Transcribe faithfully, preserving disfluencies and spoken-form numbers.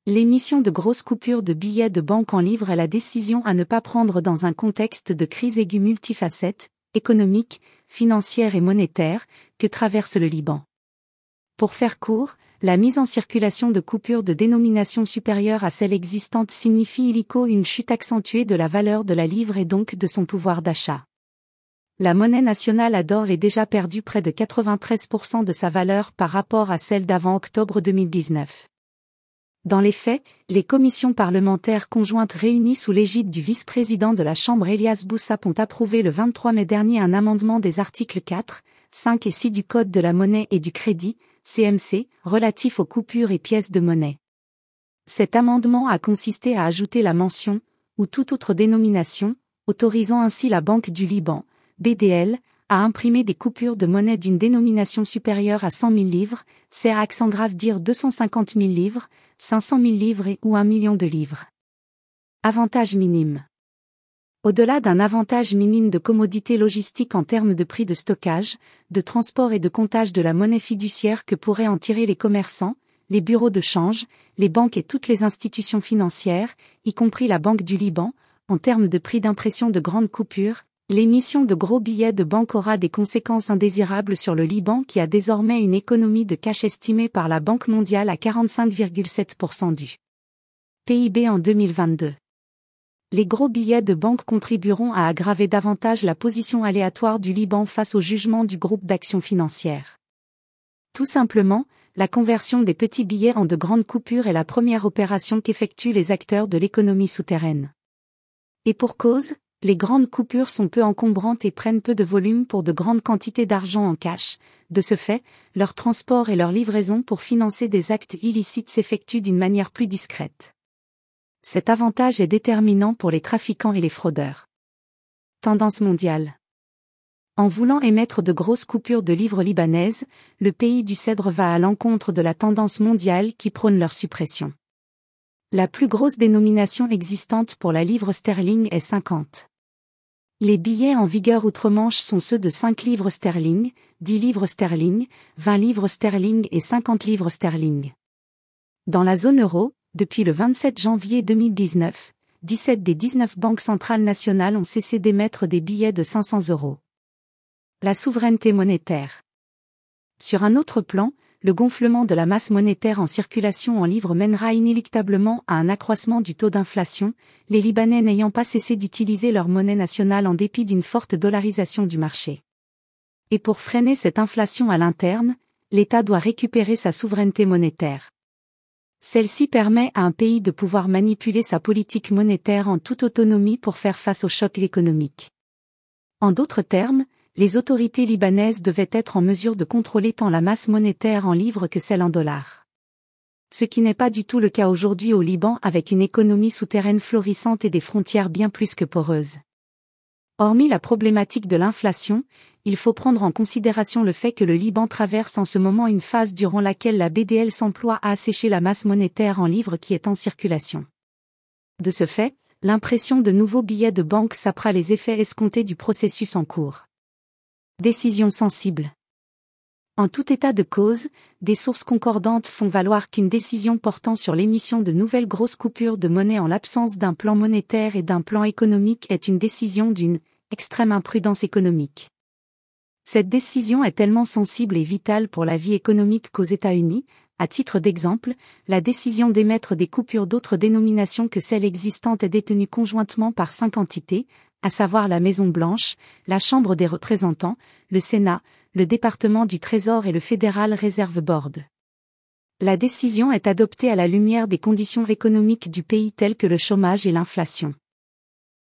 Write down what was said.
L'émission de grosses coupures de billets de banque en livres est la décision à ne pas prendre dans un contexte de crise aiguë multifacette, économique, financière et monétaire, que traverse le Liban. Pour faire court, la mise en circulation de coupures de dénomination supérieure à celle existante signifie illico une chute accentuée de la valeur de la livre et donc de son pouvoir d'achat. La monnaie nationale a d'ores et déjà perdu près de quatre-vingt-treize pour cent de sa valeur par rapport à celle d'avant octobre deux mille dix-neuf. Dans les faits, les commissions parlementaires conjointes réunies sous l'égide du vice-président de la Chambre Elias Boussap ont approuvé le vingt-trois mai dernier un amendement des articles quatre, cinq et six du Code de la monnaie et du crédit, C M C, relatif aux coupures et pièces de monnaie. Cet amendement a consisté à ajouter la mention, ou toute autre dénomination, autorisant ainsi la Banque du Liban, B D L, à imprimer des coupures de monnaie d'une dénomination supérieure à cent mille livres, c'est à accent grave dire deux cent cinquante mille livres, cinq cent mille livres et ou un million de livres. Avantage minime. Au-delà d'un avantage minime de commodité logistique en termes de prix de stockage, de transport et de comptage de la monnaie fiduciaire que pourraient en tirer les commerçants, les bureaux de change, les banques et toutes les institutions financières, y compris la Banque du Liban, en termes de prix d'impression de grandes coupures, l'émission de gros billets de banque aura des conséquences indésirables sur le Liban qui a désormais une économie de cash estimée par la Banque mondiale à quarante-cinq virgule sept pour cent du P I B en deux mille vingt-deux. Les gros billets de banque contribueront à aggraver davantage la position aléatoire du Liban face au jugement du groupe d'action financière. Tout simplement, la conversion des petits billets en de grandes coupures est la première opération qu'effectuent les acteurs de l'économie souterraine. Et pour cause, les grandes coupures sont peu encombrantes et prennent peu de volume pour de grandes quantités d'argent en cash. De ce fait, leur transport et leur livraison pour financer des actes illicites s'effectuent d'une manière plus discrète. Cet avantage est déterminant pour les trafiquants et les fraudeurs. Tendance mondiale. En voulant émettre de grosses coupures de livres libanaises, le pays du cèdre va à l'encontre de la tendance mondiale qui prône leur suppression. La plus grosse dénomination existante pour la livre sterling est cinquante. Les billets en vigueur outre-Manche sont ceux de cinq livres sterling, dix livres sterling, vingt livres sterling et cinquante livres sterling. Dans la zone euro, depuis le vingt-sept janvier deux mille dix-neuf, dix-sept des dix-neuf banques centrales nationales ont cessé d'émettre des billets de cinq cents euros. La souveraineté monétaire. Sur un autre plan, le gonflement de la masse monétaire en circulation en livres mènera inéluctablement à un accroissement du taux d'inflation, les Libanais n'ayant pas cessé d'utiliser leur monnaie nationale en dépit d'une forte dollarisation du marché. Et pour freiner cette inflation à l'interne, l'État doit récupérer sa souveraineté monétaire. Celle-ci permet à un pays de pouvoir manipuler sa politique monétaire en toute autonomie pour faire face aux chocs économiques. En d'autres termes, les autorités libanaises devaient être en mesure de contrôler tant la masse monétaire en livres que celle en dollars. Ce qui n'est pas du tout le cas aujourd'hui au Liban avec une économie souterraine florissante et des frontières bien plus que poreuses. Hormis la problématique de l'inflation, il faut prendre en considération le fait que le Liban traverse en ce moment une phase durant laquelle la B D L s'emploie à assécher la masse monétaire en livres qui est en circulation. De ce fait, l'impression de nouveaux billets de banque sapera les effets escomptés du processus en cours. Décision sensible. En tout état de cause, des sources concordantes font valoir qu'une décision portant sur l'émission de nouvelles grosses coupures de monnaie en l'absence d'un plan monétaire et d'un plan économique est une décision d'une extrême imprudence économique. Cette décision est tellement sensible et vitale pour la vie économique qu'aux États-Unis, à titre d'exemple, la décision d'émettre des coupures d'autres dénominations que celles existantes est détenue conjointement par cinq entités, à savoir la Maison-Blanche, la Chambre des représentants, le Sénat, le département du Trésor et le Federal Reserve Board. La décision est adoptée à la lumière des conditions économiques du pays telles que le chômage et l'inflation.